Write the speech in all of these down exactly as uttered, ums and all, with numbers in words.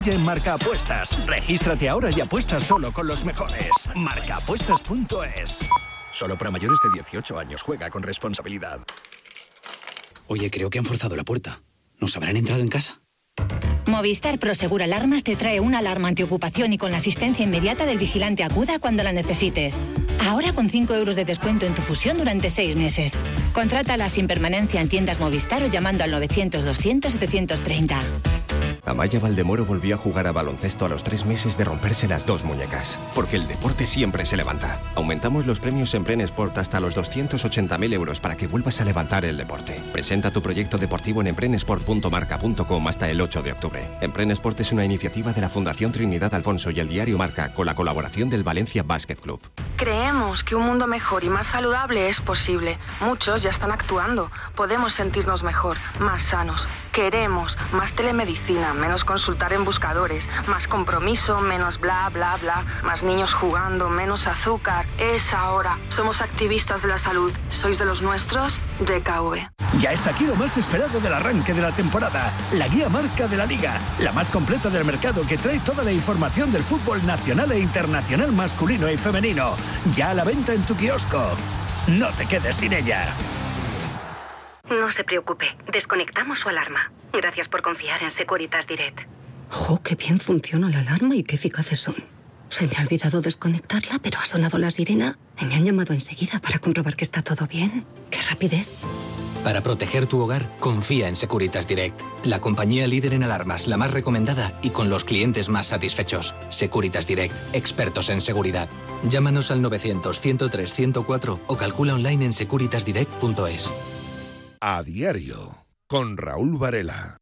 En Marca Apuestas. Regístrate ahora y apuesta solo con los mejores. marca apuestas punto es. Solo para mayores de dieciocho años. Juega con responsabilidad. Oye, creo que han forzado la puerta. ¿Nos habrán entrado en casa? Movistar Prosegur Alarmas te trae una alarma antiocupación y con la asistencia inmediata del vigilante aguda cuando la necesites. Ahora con cinco euros de descuento en tu fusión durante seis meses. Contrátala sin permanencia en tiendas Movistar o llamando al novecientos doscientos setecientos treinta. Amaya Valdemoro volvió a jugar a baloncesto a los tres meses de romperse las dos muñecas. Porque el deporte siempre se levanta. Aumentamos los premios en Pren Sport hasta los doscientos ochenta mil euros para que vuelvas a levantar el deporte. Presenta tu proyecto deportivo en emprenesport punto marca punto com hasta el ocho de octubre. Empren Sport es una iniciativa de la Fundación Trinidad Alfonso y el diario Marca con la colaboración del Valencia Basket Club. Creemos que un mundo mejor y más saludable es posible. Muchos ya están actuando. Podemos sentirnos mejor, más sanos. Queremos más telemedicina, menos consultar en buscadores, más compromiso, menos bla, bla, bla, más niños jugando, menos azúcar. Es ahora. Somos activistas de la salud. ¿Sois de los nuestros? D K V. Ya está aquí lo más esperado del arranque de la temporada. La guía Marca de la Liga. La más completa del mercado que trae toda la información del fútbol nacional e internacional masculino y femenino. Ya a la venta en tu kiosco. No te quedes sin ella. No se preocupe, desconectamos su alarma. Gracias por confiar en Securitas Direct. ¡Jo, qué bien funciona la alarma y qué eficaces son! Se me ha olvidado desconectarla, pero ha sonado la sirena y me han llamado enseguida para comprobar que está todo bien. ¡Qué rapidez! Para proteger tu hogar, confía en Securitas Direct, la compañía líder en alarmas, la más recomendada y con los clientes más satisfechos. Securitas Direct, expertos en seguridad. Llámanos al novecientos, ciento tres, ciento cuatro o calcula online en securitas direct punto es. A diario, con Raúl Varela.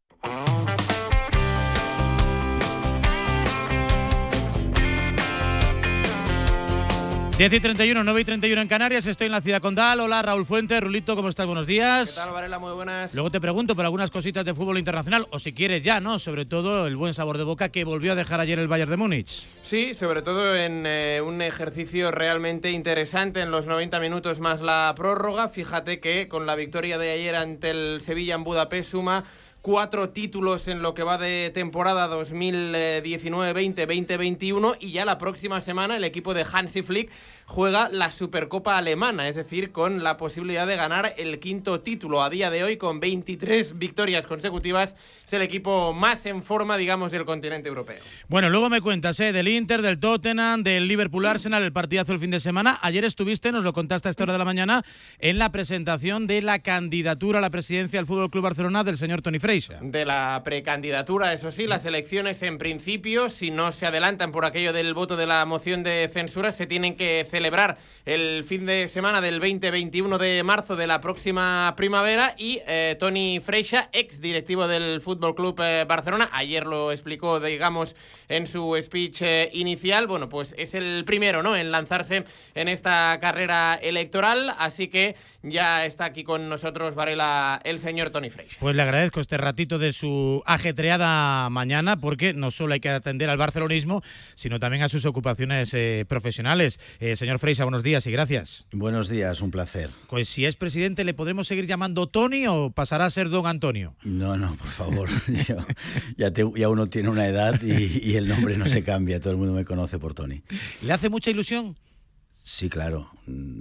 diez y treinta y uno, nueve y treinta y uno en Canarias, estoy en la ciudad condal. Hola, Raúl Fuentes. Rulito, ¿cómo estás? Buenos días. ¿Qué tal, Varela? Muy buenas. Luego te pregunto por algunas cositas de fútbol internacional, o si quieres ya, ¿no? Sobre todo el buen sabor de boca que volvió a dejar ayer el Bayern de Múnich. Sí, sobre todo en eh, un ejercicio realmente interesante en los noventa minutos más la prórroga. Fíjate que con la victoria de ayer ante el Sevilla en Budapest suma cuatro títulos en lo que va de temporada dos mil diecinueve veinte, veinte veintiuno, y ya la próxima semana el equipo de Hansi Flick juega la Supercopa Alemana, es decir, con la posibilidad de ganar el quinto título. A día de hoy, con veintitrés victorias consecutivas, es el equipo más en forma, digamos, del continente europeo. Bueno, luego me cuentas, ¿eh? Del Inter, del Tottenham, del Liverpool Arsenal, el partidazo el fin de semana. Ayer estuviste, nos lo contaste a esta hora de la mañana, en la presentación de la candidatura a la presidencia del Fútbol Club Barcelona del señor Toni Freixa. De la precandidatura, eso sí, las elecciones en principio, si no se adelantan por aquello del voto de la moción de censura, se tienen que celebrar el fin de semana del veinte veintiuno de marzo de la próxima primavera, y eh, Toni Freixa, ex directivo del Fútbol Club eh, Barcelona, ayer lo explicó, digamos, en su speech eh, inicial, bueno, pues es el primero, ¿no?, en lanzarse en esta carrera electoral, así que ya está aquí con nosotros, Varela, el señor Toni Freixa. Pues le agradezco este ratito de su ajetreada mañana, porque no solo hay que atender al barcelonismo, sino también a sus ocupaciones eh, profesionales. Eh, señor Freixa, buenos días y gracias. Buenos días, un placer. Pues si es presidente, ¿le podremos seguir llamando Toni o pasará a ser don Antonio? No, no, por favor. Yo, ya, te, ya uno tiene una edad y, y el nombre no se cambia, todo el mundo me conoce por Toni. ¿Le hace mucha ilusión? Sí, claro.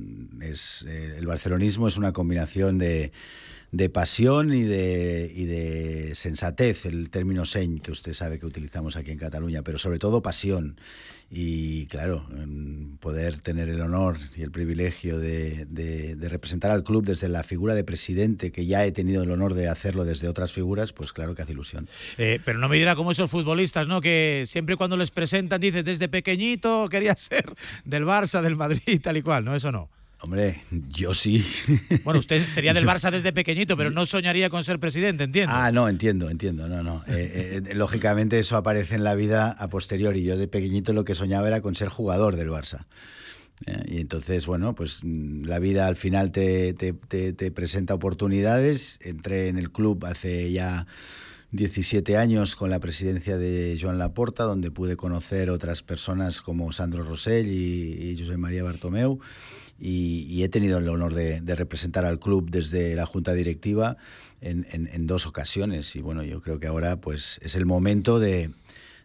Es, eh, el barcelonismo es una combinación de, de pasión y de, y de sensatez, el término seny, que usted sabe que utilizamos aquí en Cataluña, pero sobre todo pasión. Y claro, poder tener el honor y el privilegio de, de, de representar al club desde la figura de presidente, que ya he tenido el honor de hacerlo desde otras figuras, pues claro que hace ilusión. Eh, pero no me dirá como esos futbolistas, ¿no?, que siempre cuando les presentan dicen desde pequeñito quería ser del Barça, del Madrid, tal y cual, ¿no? Eso no. Hombre, yo sí. Bueno, usted sería del Barça desde pequeñito, pero no soñaría con ser presidente, entiendo. Ah, no, entiendo, entiendo, no, no. Eh, eh, lógicamente eso aparece en la vida a posteriori. Yo de pequeñito lo que soñaba era con ser jugador del Barça. Eh, y entonces, bueno, pues la vida al final te, te, te, te presenta oportunidades. Entré en el club hace ya diecisiete años con la presidencia de Joan Laporta, donde pude conocer otras personas como Sandro Rosell y, y Josep María Bartomeu. Y, y he tenido el honor de, de representar al club desde la junta directiva en, en, en dos ocasiones. Y bueno, yo creo que ahora pues es el momento de,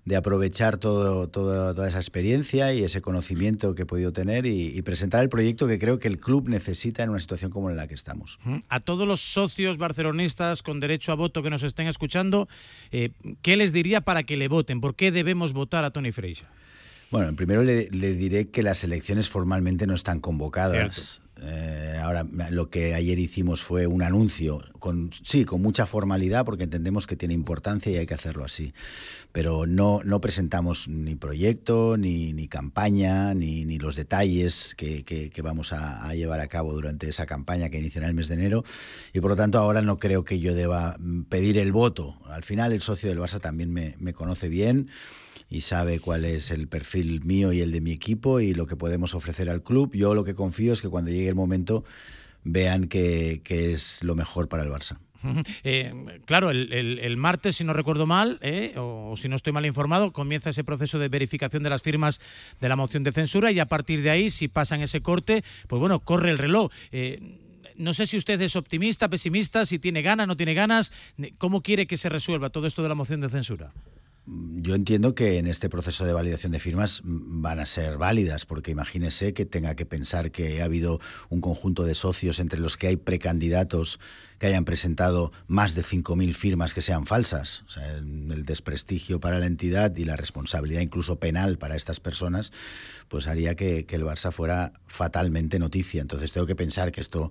de aprovechar todo, todo, toda esa experiencia y ese conocimiento que he podido tener y, y presentar el proyecto que creo que el club necesita en una situación como en la que estamos. A todos los socios barcelonistas con derecho a voto que nos estén escuchando, eh, ¿qué les diría para que le voten? ¿Por qué debemos votar a Toni Freixa? Bueno, primero le, le diré que las elecciones formalmente no están convocadas. Eh, ahora, lo que ayer hicimos fue un anuncio, con sí, con mucha formalidad, porque entendemos que tiene importancia y hay que hacerlo así. Pero no, no presentamos ni proyecto, ni, ni campaña, ni, ni los detalles que, que, que vamos a, a llevar a cabo durante esa campaña que iniciará el mes de enero. Y por lo tanto, ahora no creo que yo deba pedir el voto. Al final, el socio del Barça también me, me conoce bien y sabe cuál es el perfil mío y el de mi equipo y lo que podemos ofrecer al club. Yo lo que confío es que cuando llegue el momento vean que, que es lo mejor para el Barça. Eh, claro, el, el, el martes, si no recuerdo mal, eh, o, o si no estoy mal informado, comienza ese proceso de verificación de las firmas de la moción de censura y a partir de ahí, si pasan ese corte, pues bueno, corre el reloj. Eh, no sé si usted es optimista, pesimista, si tiene ganas, no tiene ganas. ¿Cómo quiere que se resuelva todo esto de la moción de censura? Yo entiendo que en este proceso de validación de firmas van a ser válidas, porque imagínese que tenga que pensar que ha habido un conjunto de socios entre los que hay precandidatos que hayan presentado más de cinco mil firmas que sean falsas. O sea, el desprestigio para la entidad y la responsabilidad incluso penal para estas personas, pues haría que, que el Barça fuera fatalmente noticia. Entonces tengo que pensar que esto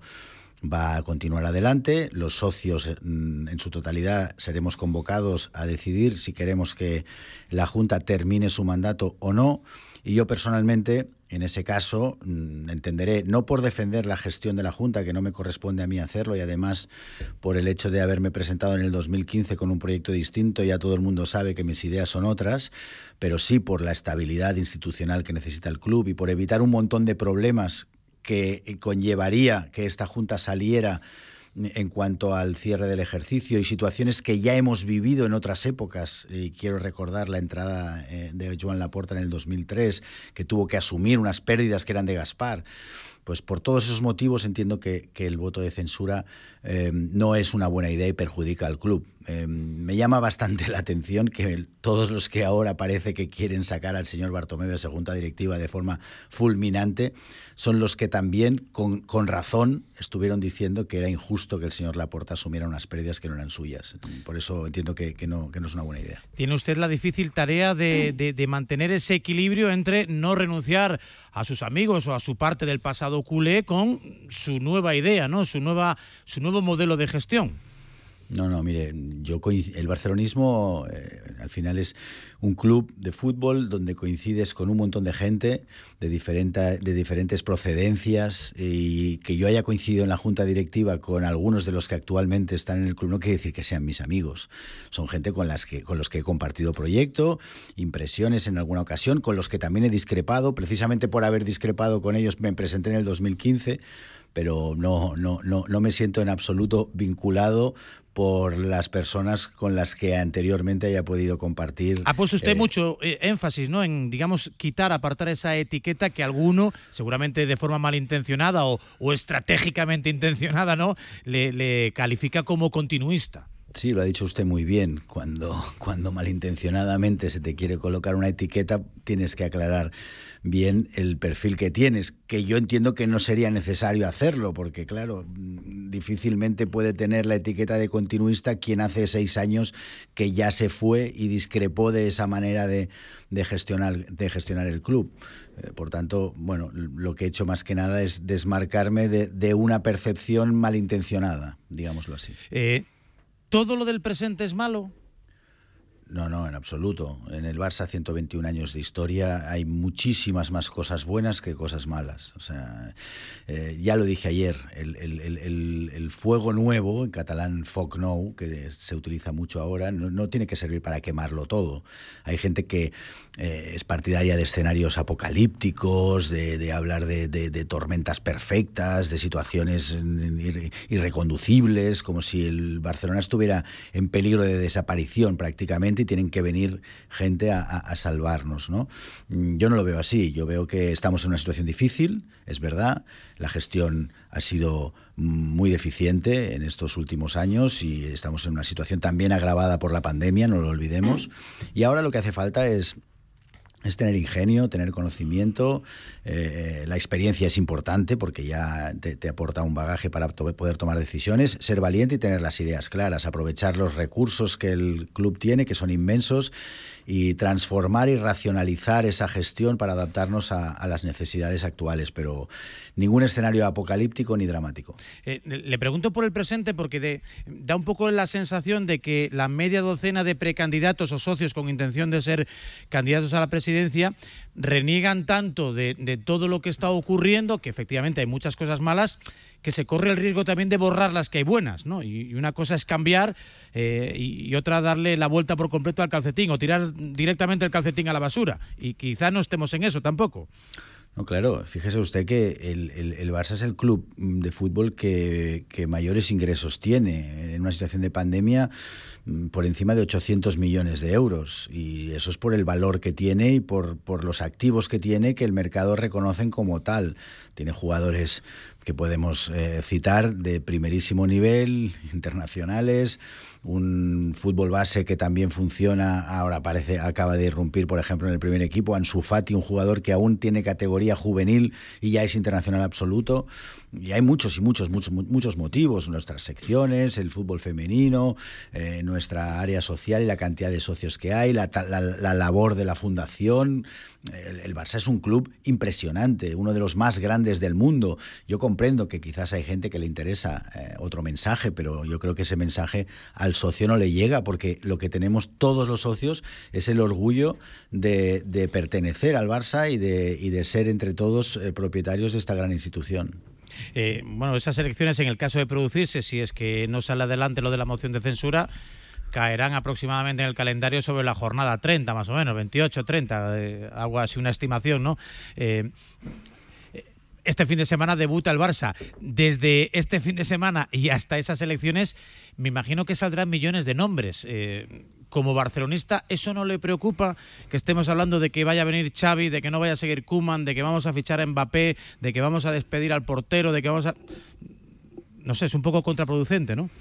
va a continuar adelante. Los socios en su totalidad seremos convocados a decidir si queremos que la Junta termine su mandato o no. Y yo personalmente, en ese caso, entenderé, no por defender la gestión de la Junta, que no me corresponde a mí hacerlo, y además por el hecho de haberme presentado en el dos mil quince con un proyecto distinto, ya todo el mundo sabe que mis ideas son otras, pero sí por la estabilidad institucional que necesita el club y por evitar un montón de problemas que conllevaría que esta Junta saliera en cuanto al cierre del ejercicio y situaciones que ya hemos vivido en otras épocas. Y quiero recordar la entrada de Joan Laporta en el dos mil tres, que tuvo que asumir unas pérdidas que eran de Gaspar. Pues por todos esos motivos entiendo que, que el voto de censura eh, no es una buena idea y perjudica al club. Eh, me llama bastante la atención que todos los que ahora parece que quieren sacar al señor Bartomeu de esa junta directiva de forma fulminante son los que también, con, con razón, estuvieron diciendo que era injusto que el señor Laporta asumiera unas pérdidas que no eran suyas. Por eso entiendo que, que, no, que no es una buena idea. Tiene usted la difícil tarea de, de, de mantener ese equilibrio entre no renunciar a sus amigos o a su parte del pasado culé con su nueva idea, ¿no? Su nueva, su nuevo modelo de gestión. No, no, mire, yo el barcelonismo eh, al final es un club de fútbol donde coincides con un montón de gente de, diferente, de diferentes procedencias, y que yo haya coincidido en la junta directiva con algunos de los que actualmente están en el club no quiere decir que sean mis amigos. Son gente con, las que, con los que he compartido proyecto, impresiones en alguna ocasión, con los que también he discrepado. Precisamente por haber discrepado con ellos me presenté en el dos mil quince, pero no, no, no, no me siento en absoluto vinculado por las personas con las que anteriormente haya podido compartir. Ha puesto usted eh, mucho eh, énfasis, ¿no?, en, digamos, quitar, apartar esa etiqueta que alguno, seguramente de forma malintencionada o, o estratégicamente intencionada, ¿no?, le, le califica como continuista. Sí, lo ha dicho usted muy bien. Cuando, cuando malintencionadamente se te quiere colocar una etiqueta, tienes que aclarar bien el perfil que tienes, que yo entiendo que no sería necesario hacerlo, porque claro, difícilmente puede tener la etiqueta de continuista quien hace seis años que ya se fue y discrepó de esa manera de, de gestionar, de gestionar el club. Eh, por tanto, bueno, lo que he hecho más que nada es desmarcarme de, de una percepción malintencionada, digámoslo así. Eh... ¿Todo lo del presente es malo? No, no, en absoluto. En el Barça, ciento veintiún años de historia, hay muchísimas más cosas buenas que cosas malas. O sea, eh, ya lo dije ayer, el, el, el, el fuego nuevo, en catalán foc nou, que se utiliza mucho ahora, no, no tiene que servir para quemarlo todo. Hay gente que eh, es partidaria de escenarios apocalípticos, de, de hablar de, de, de tormentas perfectas, de situaciones irre, irreconducibles, como si el Barcelona estuviera en peligro de desaparición prácticamente, y tienen que venir gente a, a, a salvarnos, ¿no? Yo no lo veo así, yo veo que estamos en una situación difícil, es verdad, la gestión ha sido muy deficiente en estos últimos años y estamos en una situación también agravada por la pandemia, no lo olvidemos, y ahora lo que hace falta es es tener ingenio, tener conocimiento, eh, la experiencia es importante porque ya te, te aporta un bagaje para to- poder tomar decisiones, ser valiente y tener las ideas claras, aprovechar los recursos que el club tiene, que son inmensos, y transformar y racionalizar esa gestión para adaptarnos a, a las necesidades actuales, pero ningún escenario apocalíptico ni dramático. Eh, le pregunto por el presente porque de, da un poco la sensación de que la media docena de precandidatos o socios con intención de ser candidatos a la presidencia reniegan tanto de, de todo lo que está ocurriendo, que efectivamente hay muchas cosas malas, que se corre el riesgo también de borrar las que hay buenas, ¿no? Y, y una cosa es cambiar eh, y, y otra darle la vuelta por completo al calcetín o tirar directamente el calcetín a la basura. Y quizá no estemos en eso tampoco. No, claro, fíjese usted que el, el, el Barça es el club de fútbol que, que mayores ingresos tiene. En una situación de pandemia, por encima de ochocientos millones de euros. Y eso es por el valor que tiene y por, por los activos que tiene, que el mercado reconocen como tal. Tiene jugadores que podemos eh, citar de primerísimo nivel, internacionales, un fútbol base que también funciona, ahora parece, acaba de irrumpir, por ejemplo, en el primer equipo, Ansu Fati, un jugador que aún tiene categoría juvenil y ya es internacional absoluto. Y hay muchos y muchos, muchos, muchos motivos, nuestras secciones, el fútbol femenino, eh, nuestra área social y la cantidad de socios que hay, la, la, la labor de la fundación. El, el Barça es un club impresionante, uno de los más grandes del mundo. Yo comprendo que quizás hay gente que le interesa eh, otro mensaje, pero yo creo que ese mensaje al socio no le llega, porque lo que tenemos todos los socios es el orgullo de, de pertenecer al Barça y de, y de ser entre todos eh, propietarios de esta gran institución. Eh, bueno, esas elecciones, en el caso de producirse, si es que no sale adelante lo de la moción de censura, caerán aproximadamente en el calendario sobre la jornada treinta, más o menos, veintiocho, treinta, eh, algo así, una estimación, ¿no? Eh, este fin de semana debuta el Barça. Desde este fin de semana y hasta esas elecciones, me imagino que saldrán millones de nombres. Eh, como barcelonista, ¿eso no le preocupa? Que estemos hablando de que vaya a venir Xavi, de que no vaya a seguir Koeman, de que vamos a fichar a Mbappé, de que vamos a despedir al portero, de que vamos a... No sé, es un poco contraproducente, ¿no?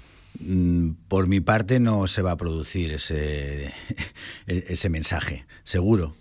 Por mi parte no se va a producir ese, ese mensaje, seguro.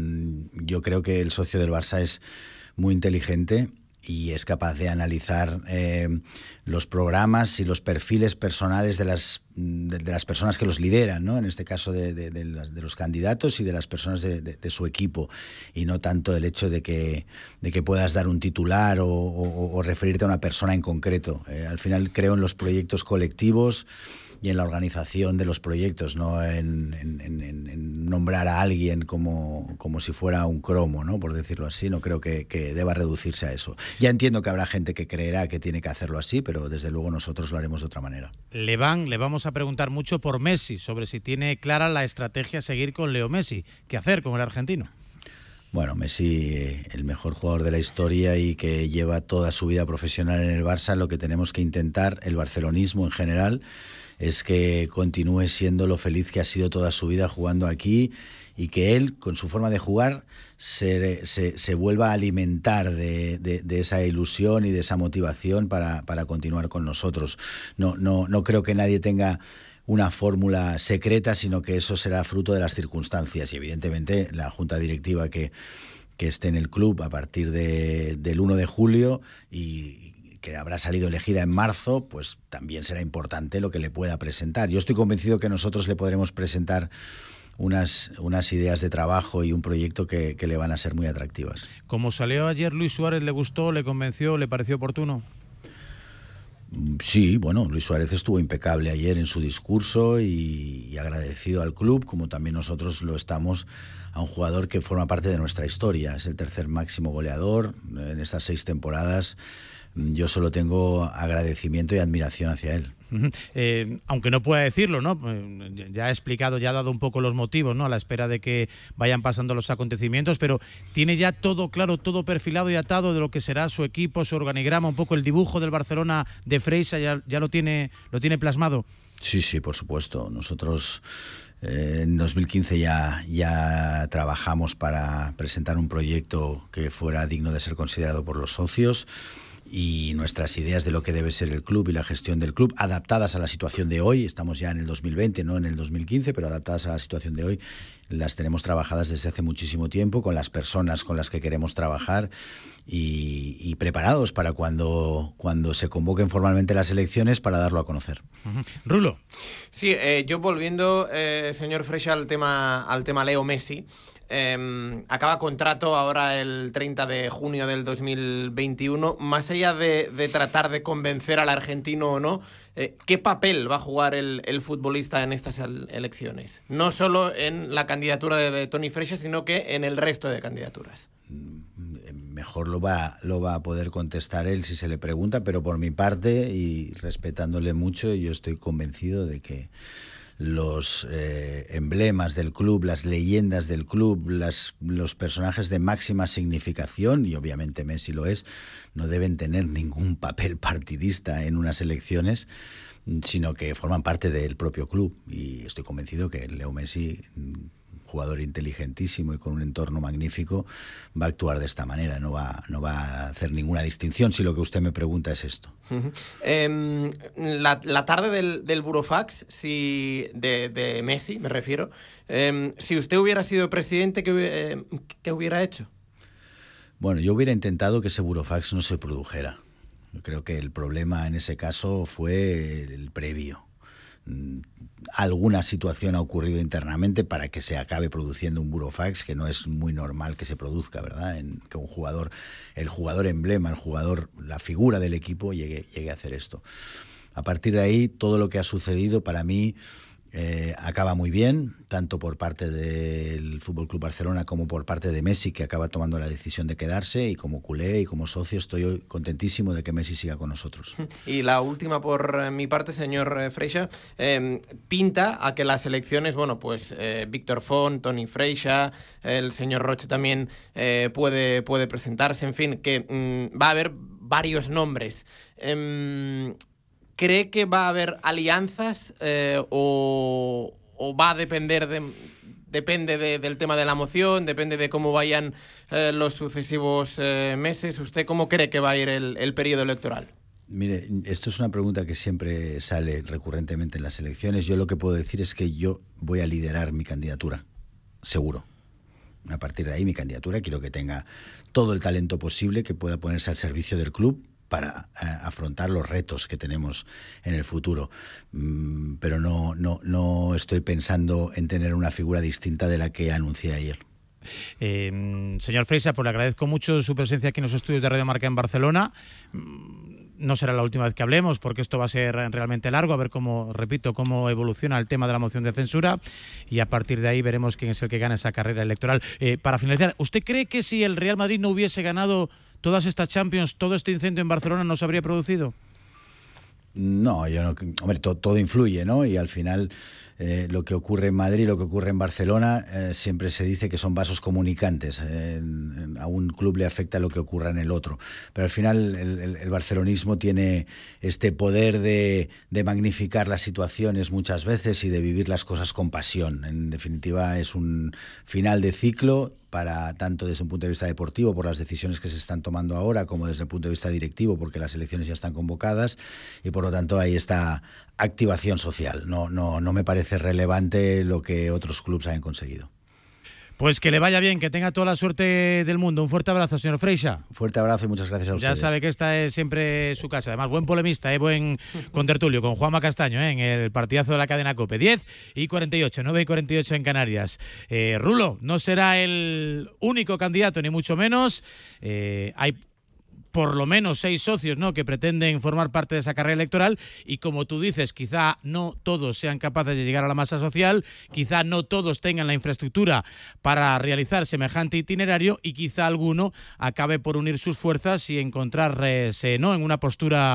Yo creo que el socio del Barça es muy inteligente y es capaz de analizar eh, los programas y los perfiles personales de las de, de las personas que los lideran, ¿no? En este caso de, de, de, las, de los candidatos y de las personas de, de, de su equipo, y no tanto el hecho de que de que puedas dar un titular o, o, o referirte a una persona en concreto. Eh, al final creo en los proyectos colectivos y en la organización de los proyectos, no en, en, en, en nombrar a alguien como, como si fuera un cromo, ¿no? Por decirlo así. No creo que, que deba reducirse a eso. Ya entiendo que habrá gente que creerá que tiene que hacerlo así, pero desde luego nosotros lo haremos de otra manera. Le van, le vamos a preguntar mucho por Messi, sobre si tiene clara la estrategia a seguir con Leo Messi. ¿Qué hacer con el argentino? Bueno, Messi, el mejor jugador de la historia y que lleva toda su vida profesional en el Barça, lo que tenemos que intentar, el barcelonismo en general, es que continúe siendo lo feliz que ha sido toda su vida jugando aquí, y que él, con su forma de jugar, se, se, se vuelva a alimentar de, de, de esa ilusión y de esa motivación para, para continuar con nosotros. No, no, no creo que nadie tenga una fórmula secreta, sino que eso será fruto de las circunstancias, y evidentemente la junta directiva que, que esté en el club a partir de, del uno de julio y que habrá salido elegida en marzo, pues también será importante lo que le pueda presentar. Yo estoy convencido que nosotros le podremos presentar unas, unas ideas de trabajo y un proyecto que, que le van a ser muy atractivas. Como salió ayer Luis Suárez, ¿le gustó, le convenció, le pareció oportuno? Sí, bueno, Luis Suárez estuvo impecable ayer en su discurso y, y agradecido al club, como también nosotros lo estamos a un jugador que forma parte de nuestra historia. Es el tercer máximo goleador en estas seis temporadas. Yo solo tengo agradecimiento y admiración hacia él. Uh-huh. Eh, aunque no pueda decirlo, ¿no? Eh, ya ha explicado, ya ha dado un poco los motivos, ¿no? A la espera de que vayan pasando los acontecimientos, pero tiene ya todo claro, todo perfilado y atado de lo que será su equipo, su organigrama, un poco el dibujo del Barcelona de Freixa, ya, ya lo tiene, lo tiene plasmado. Sí, sí, por supuesto. Nosotros Eh, en dos mil quince ya, ya trabajamos para presentar un proyecto que fuera digno de ser considerado por los socios, y nuestras ideas de lo que debe ser el club y la gestión del club, adaptadas a la situación de hoy. Estamos ya en el dos mil veinte, no en el dos mil quince, pero adaptadas a la situación de hoy. Las tenemos trabajadas desde hace muchísimo tiempo, con las personas con las que queremos trabajar, y, y preparados para cuando, cuando se convoquen formalmente las elecciones, para darlo a conocer. Uh-huh. Rulo. Sí, eh, yo volviendo, eh, señor Freixa, al tema, al tema Leo Messi. Eh, acaba contrato ahora el treinta de junio del dos mil veintiuno. Más allá de, de tratar de convencer al argentino o no, eh, ¿qué papel va a jugar el, el futbolista en estas elecciones? No solo en la candidatura de, de Toni Freixa, sino que en el resto de candidaturas. Mejor lo va, lo va a poder contestar él si se le pregunta, pero por mi parte, y respetándole mucho, yo estoy convencido de que los eh, emblemas del club, las leyendas del club, las, los personajes de máxima significación, y obviamente Messi lo es, no deben tener ningún papel partidista en unas elecciones, sino que forman parte del propio club. Y estoy convencido que Leo Messi, jugador inteligentísimo y con un entorno magnífico, va a actuar de esta manera, no va, no va a hacer ninguna distinción, si lo que usted me pregunta es esto. Uh-huh. Eh, la, la tarde del, del Burofax, si, de, de Messi, me refiero, eh, si usted hubiera sido presidente, ¿qué, eh, ¿qué hubiera hecho? Bueno, yo hubiera intentado que ese Burofax no se produjera. Yo creo que el problema en ese caso fue el previo. Alguna situación ha ocurrido internamente para que se acabe produciendo un burofax, que no es muy normal que se produzca, ¿verdad? En que un jugador, el jugador emblema, el jugador, la figura del equipo llegue, llegue a hacer esto. A partir de ahí, todo lo que ha sucedido para mí eh, acaba muy bien, tanto por parte del F C Barcelona como por parte de Messi, que acaba tomando la decisión de quedarse, y como culé y como socio estoy contentísimo de que Messi siga con nosotros. Y la última por mi parte, señor Freixa, eh, pinta a que las elecciones, bueno, pues eh, Víctor Font, Toni Freixa, el señor Roche también eh, puede, puede presentarse, en fin, que mm, va a haber varios nombres. Eh, ¿Cree que va a haber alianzas eh, o, o va a depender de, depende de, del tema de la moción, depende de cómo vayan eh, los sucesivos eh, meses? ¿Usted cómo cree que va a ir el, el periodo electoral? Mire, esto es una pregunta que siempre sale recurrentemente en las elecciones. Yo lo que puedo decir es que yo voy a liderar mi candidatura, seguro. A partir de ahí, mi candidatura quiero que tenga todo el talento posible que pueda ponerse al servicio del club para eh, afrontar los retos que tenemos en el futuro. Mm, pero no, no, no estoy pensando en tener una figura distinta de la que anuncié ayer. Eh, señor Freixa, pues le agradezco mucho su presencia aquí en los estudios de Radio Marca en Barcelona. No será la última vez que hablemos, porque esto va a ser realmente largo, a ver cómo, repito, cómo evoluciona el tema de la moción de censura, y a partir de ahí veremos quién es el que gana esa carrera electoral. Eh, para finalizar, ¿usted cree que si el Real Madrid no hubiese ganado todas estas Champions, todo este incendio en Barcelona no se habría producido? No, yo no. Hombre, to, todo influye, ¿no? Y al final eh, lo que ocurre en Madrid, lo que ocurre en Barcelona, eh, siempre se dice que son vasos comunicantes. Eh, en, a un club le afecta lo que ocurra en el otro. Pero al final el, el, el barcelonismo tiene este poder de, de magnificar las situaciones muchas veces y de vivir las cosas con pasión. En definitiva, es un final de ciclo, para tanto desde un punto de vista deportivo, por las decisiones que se están tomando ahora, como desde el punto de vista directivo, porque las elecciones ya están convocadas, y por lo tanto hay esta activación social. No, no, no me parece relevante lo que otros clubes hayan conseguido. Pues que le vaya bien, que tenga toda la suerte del mundo. Un fuerte abrazo, señor Freixa. Fuerte abrazo y muchas gracias a ustedes. Ya sabe que esta es siempre su casa. Además, buen polemista, ¿eh? Buen contertulio con Juanma Castaño, ¿eh? En el partidazo de la cadena COPE. diez y cuarenta y ocho, nueve y cuarenta y ocho en Canarias. Eh, Rulo no será el único candidato, ni mucho menos. Eh, hay por lo menos seis socios, ¿no?, que pretenden formar parte de esa carrera electoral, y como tú dices, quizá no todos sean capaces de llegar a la masa social, quizá no todos tengan la infraestructura para realizar semejante itinerario, y quizá alguno acabe por unir sus fuerzas y encontrarse, ¿no?, en una postura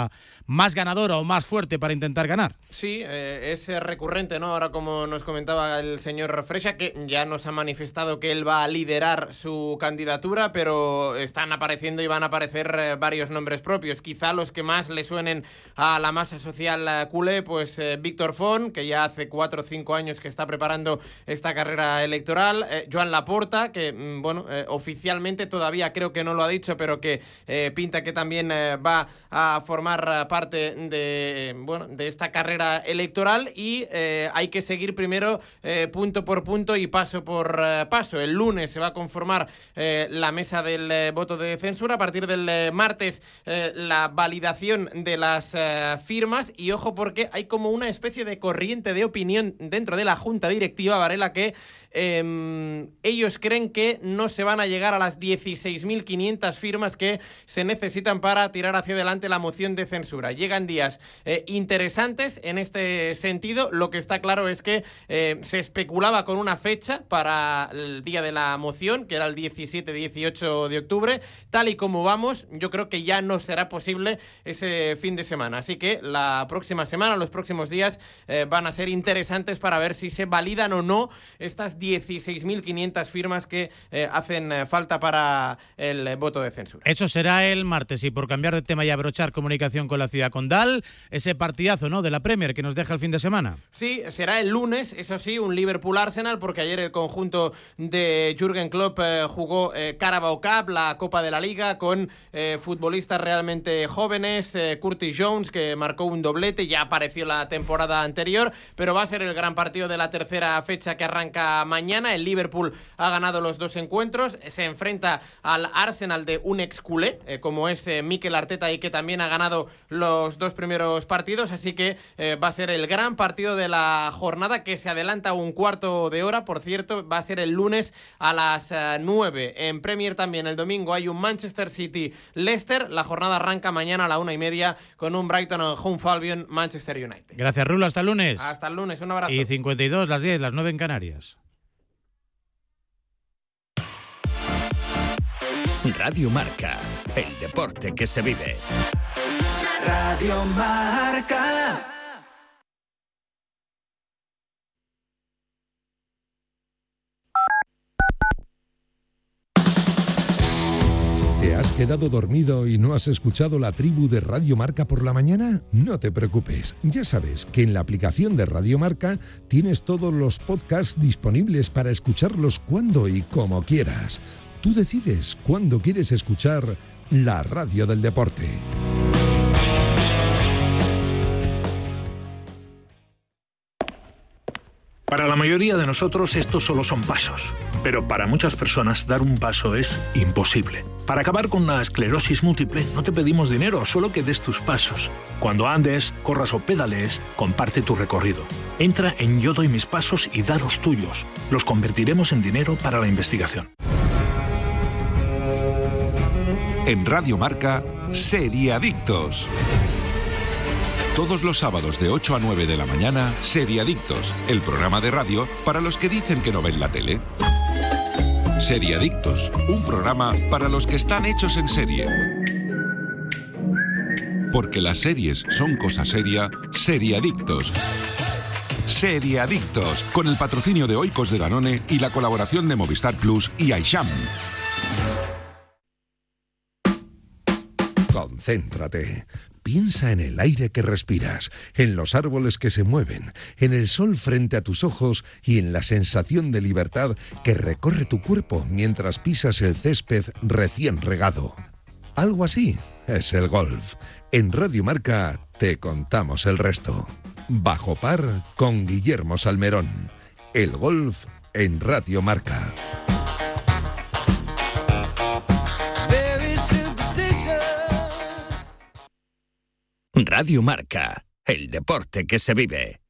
más ganadora o más fuerte para intentar ganar. Sí, eh, es recurrente, ¿no? Ahora, como nos comentaba el señor Freixa, que ya nos ha manifestado que él va a liderar su candidatura, pero están apareciendo y van a aparecer eh, varios nombres propios. Quizá los que más le suenen a la masa social eh, culé, pues eh, Víctor Font, que ya hace cuatro o cinco años que está preparando esta carrera electoral, eh, Joan Laporta, que, mm, bueno, eh, oficialmente todavía creo que no lo ha dicho, pero que eh, pinta que también eh, va a formar parte de, bueno, de esta carrera electoral, y eh, hay que seguir primero eh, punto por punto y paso por eh, paso. El lunes se va a conformar eh, la mesa del eh, voto de censura. A partir del eh, martes eh, la validación de las eh, firmas, y ojo porque hay como una especie de corriente de opinión dentro de la junta directiva, Varela, que Eh, ellos creen que no se van a llegar a las dieciséis mil quinientas firmas que se necesitan para tirar hacia adelante la moción de censura. Llegan días eh, interesantes en este sentido. Lo que está claro es que eh, se especulaba con una fecha para el día de la moción, que era el diecisiete dieciocho de octubre. Tal y como vamos, yo creo que ya no será posible ese fin de semana. Así que la próxima semana, los próximos días eh, van a ser interesantes para ver si se validan o no estas dieciséis mil quinientas firmas que eh, hacen eh, falta para el eh, voto de censura. Eso será el martes, y por cambiar de tema y abrochar comunicación con la ciudad condal, ese partidazo, ¿no?, de la Premier que nos deja el fin de semana. Sí, será el lunes, eso sí, un Liverpool-Arsenal, porque ayer el conjunto de Jürgen Klopp eh, jugó eh, Carabao Cup, la Copa de la Liga, con eh, futbolistas realmente jóvenes, eh, Curtis Jones, que marcó un doblete, ya apareció la temporada anterior, pero va a ser el gran partido de la tercera fecha que arranca mañana. El Liverpool ha ganado los dos encuentros, se enfrenta al Arsenal de un ex culé, eh, como es eh, Mikel Arteta, y que también ha ganado los dos primeros partidos, así que eh, va a ser el gran partido de la jornada, que se adelanta un cuarto de hora. Por cierto, va a ser el lunes a las uh, nueve. En Premier también el domingo hay un Manchester City-Leicester. La jornada arranca mañana a la una y media con un Brighton Hove Albion Manchester United. Gracias, Rulo, hasta el lunes. Hasta el lunes, un abrazo. Y cincuenta y dos, las diez, las nueve en Canarias. Radio Marca, el deporte que se vive. Radio Marca. ¿Te has quedado dormido y no has escuchado la tribu de Radio Marca por la mañana? No te preocupes, ya sabes que en la aplicación de Radio Marca tienes todos los podcasts disponibles para escucharlos cuando y como quieras. Tú decides cuándo quieres escuchar la radio del deporte. Para la mayoría de nosotros estos solo son pasos, pero para muchas personas dar un paso es imposible. Para acabar con la esclerosis múltiple no te pedimos dinero, solo que des tus pasos. Cuando andes, corras o pedalees, comparte tu recorrido. Entra en Yo doy mis pasos y da los tuyos. Los convertiremos en dinero para la investigación. En Radio Marca, Seriadictos. Todos los sábados de ocho a nueve de la mañana, Seriadictos, el programa de radio para los que dicen que no ven la tele. Seriadictos, un programa para los que están hechos en serie. Porque las series son cosa seria, Seriadictos. Seriadictos, con el patrocinio de Oikos de Danone y la colaboración de Movistar Plus y Aisham. Concéntrate. Piensa en el aire que respiras, en los árboles que se mueven, en el sol frente a tus ojos y en la sensación de libertad que recorre tu cuerpo mientras pisas el césped recién regado. Algo así es el golf. En Radio Marca te contamos el resto. Bajo par con Guillermo Salmerón. El golf en Radio Marca. Radio Marca, el deporte que se vive.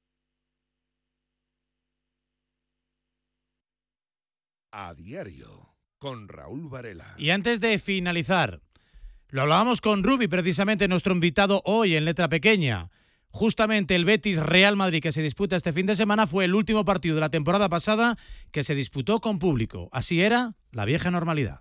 A diario, con Raúl Varela. Y antes de finalizar, lo hablábamos con Rubi, precisamente nuestro invitado hoy en Letra Pequeña. Justamente el Betis-Real Madrid que se disputa este fin de semana fue el último partido de la temporada pasada que se disputó con público. Así era la vieja normalidad.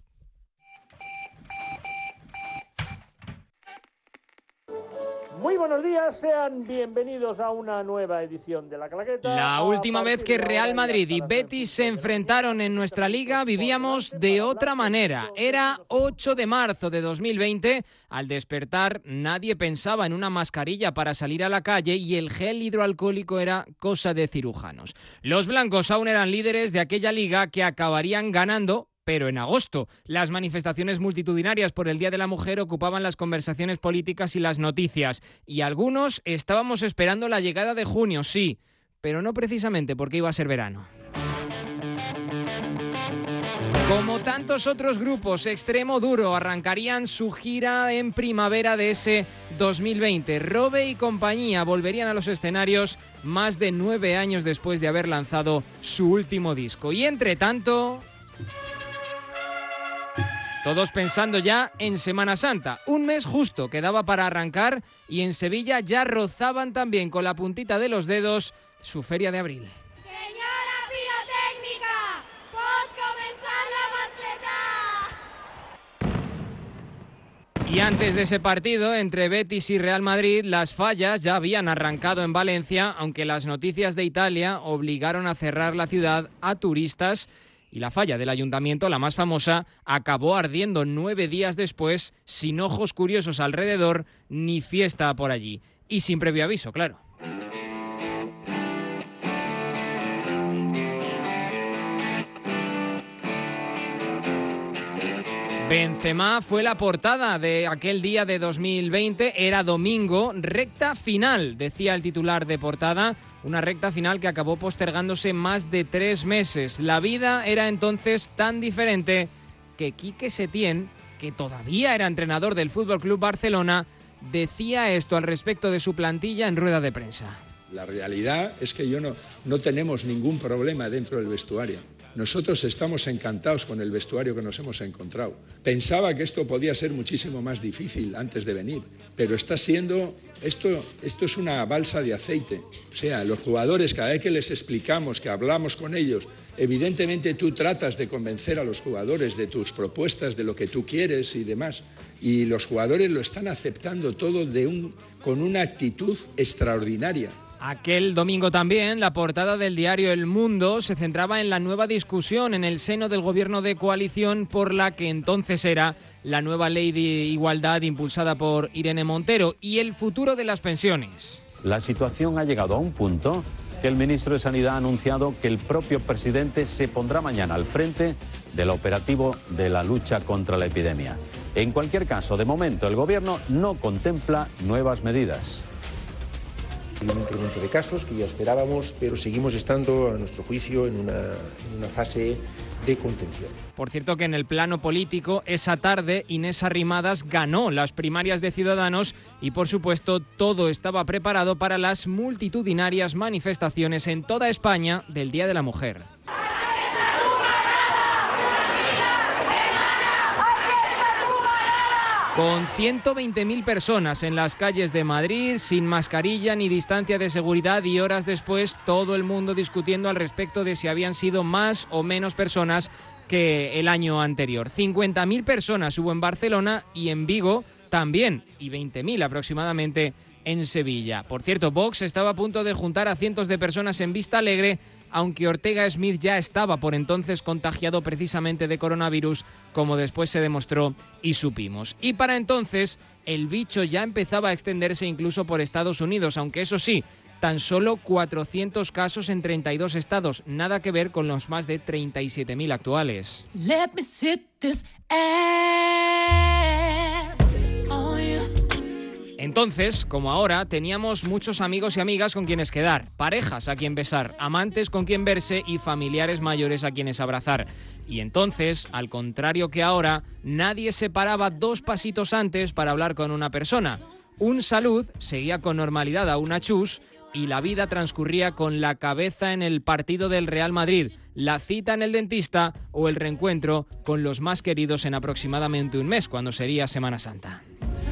Muy buenos días, sean bienvenidos a una nueva edición de La Claqueta. La última vez que Real Madrid y Betis se enfrentaron en nuestra liga vivíamos de otra manera. Era ocho de marzo de dos mil veinte. Al despertar nadie pensaba en una mascarilla para salir a la calle y el gel hidroalcohólico era cosa de cirujanos. Los blancos aún eran líderes de aquella liga que acabarían ganando, pero en agosto. Las manifestaciones multitudinarias por el Día de la Mujer ocupaban las conversaciones políticas y las noticias. Y algunos estábamos esperando la llegada de junio, sí, pero no precisamente porque iba a ser verano. Como tantos otros grupos, Extremo Duro arrancarían su gira en primavera de ese dos mil veinte. Robe y compañía volverían a los escenarios más de nueve años después de haber lanzado su último disco. Y entre tanto, todos pensando ya en Semana Santa. Un mes justo quedaba para arrancar y en Sevilla ya rozaban también con la puntita de los dedos su feria de abril. Señora pirotécnica, ¿pod comenzar la mascleta? Y antes de ese partido entre Betis y Real Madrid, las fallas ya habían arrancado en Valencia, aunque las noticias de Italia obligaron a cerrar la ciudad a turistas. Y la falla del ayuntamiento, la más famosa, acabó ardiendo nueve días después, sin ojos curiosos alrededor, ni fiesta por allí. Y sin previo aviso, claro. Benzema fue la portada de aquel día de dos mil veinte, era domingo, recta final, decía el titular de portada, una recta final que acabó postergándose más de tres meses. La vida era entonces tan diferente que Quique Setién, que todavía era entrenador del F C Barcelona, decía esto al respecto de su plantilla en rueda de prensa. La realidad es que yo no, no tenemos ningún problema dentro del vestuario. Nosotros estamos encantados con el vestuario que nos hemos encontrado. Pensaba que esto podía ser muchísimo más difícil antes de venir, pero está siendo, esto, esto es una balsa de aceite. O sea, los jugadores, cada vez que les explicamos, que hablamos con ellos, evidentemente tú tratas de convencer a los jugadores de tus propuestas, de lo que tú quieres y demás, y los jugadores lo están aceptando todo de un, con una actitud extraordinaria. Aquel domingo también, la portada del diario El Mundo se centraba en la nueva discusión en el seno del gobierno de coalición por la que entonces era la nueva ley de igualdad impulsada por Irene Montero y el futuro de las pensiones. La situación ha llegado a un punto que el ministro de Sanidad ha anunciado que el propio presidente se pondrá mañana al frente del operativo de la lucha contra la epidemia. En cualquier caso, de momento, el gobierno no contempla nuevas medidas. Un incremento de casos que ya esperábamos, pero seguimos estando, a nuestro juicio, en una, en una fase de contención. Por cierto que en el plano político, esa tarde Inés Arrimadas ganó las primarias de Ciudadanos y, por supuesto, todo estaba preparado para las multitudinarias manifestaciones en toda España del Día de la Mujer. Con ciento veinte mil personas en las calles de Madrid, sin mascarilla ni distancia de seguridad y horas después todo el mundo discutiendo al respecto de si habían sido más o menos personas que el año anterior. cincuenta mil personas hubo en Barcelona y en Vigo también, y veinte mil aproximadamente en Sevilla. Por cierto, Vox estaba a punto de juntar a cientos de personas en Vista Alegre, aunque Ortega Smith ya estaba por entonces contagiado precisamente de coronavirus, como después se demostró y supimos. Y para entonces, el bicho ya empezaba a extenderse incluso por Estados Unidos, aunque eso sí, tan solo cuatrocientos casos en treinta y dos estados, nada que ver con los más de treinta y siete mil actuales. Let me sit this ass on you. Entonces, como ahora, teníamos muchos amigos y amigas con quienes quedar, parejas a quien besar, amantes con quien verse y familiares mayores a quienes abrazar. Y entonces, al contrario que ahora, nadie se paraba dos pasitos antes para hablar con una persona. Un salud seguía con normalidad a una chus y la vida transcurría con la cabeza en el partido del Real Madrid, la cita en el dentista o el reencuentro con los más queridos en aproximadamente un mes, cuando sería Semana Santa.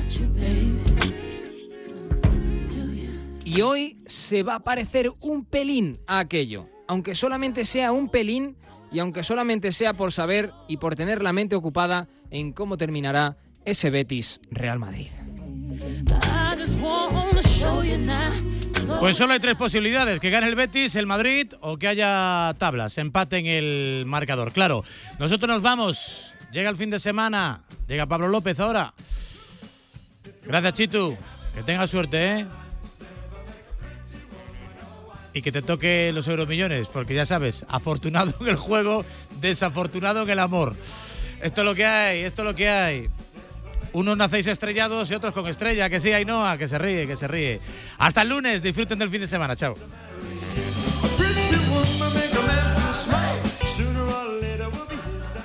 Y hoy se va a parecer un pelín a aquello, aunque solamente sea un pelín y aunque solamente sea por saber y por tener la mente ocupada en cómo terminará ese Betis Real Madrid. Pues solo hay tres posibilidades, que gane el Betis, el Madrid o que haya tablas, empate en el marcador. Claro, nosotros nos vamos, llega el fin de semana, llega Pablo López ahora. Gracias, Chitu, que tengas suerte, ¿eh? Y que te toque los euromillones, porque ya sabes, afortunado en el juego, desafortunado en el amor. Esto es lo que hay, esto es lo que hay. Unos nacéis estrellados y otros con estrella. Que sí, Ainhoa, que se ríe, que se ríe. Hasta el lunes, disfruten del fin de semana. Chao.